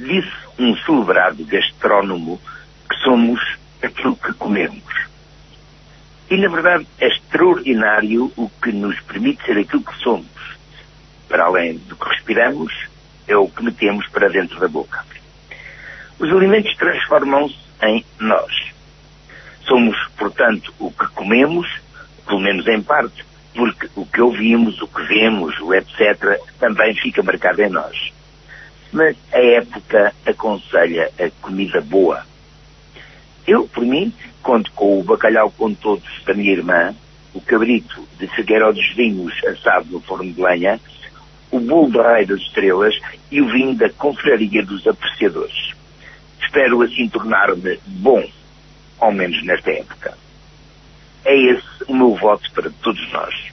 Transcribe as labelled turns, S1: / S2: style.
S1: Disse um celebrado gastrónomo que somos aquilo que comemos. E, na verdade, é extraordinário o que nos permite ser aquilo que somos. Para além do que respiramos, é o que metemos para dentro da boca. Os alimentos transformam-se em nós. Somos, portanto, o que comemos, pelo menos em parte, porque o que ouvimos, o que vemos, o etc., também fica marcado em nós. Mas a época aconselha a comida boa. Eu, por mim, conto com o bacalhau com todos da minha irmã, o cabrito de Figueiró dos Vinhos assado no forno de lenha, o bolo do Rei das Estrelas e o vinho da Confraria dos Apreciadores. Espero assim tornar-me bom, ao menos nesta época. É esse o meu voto para todos nós.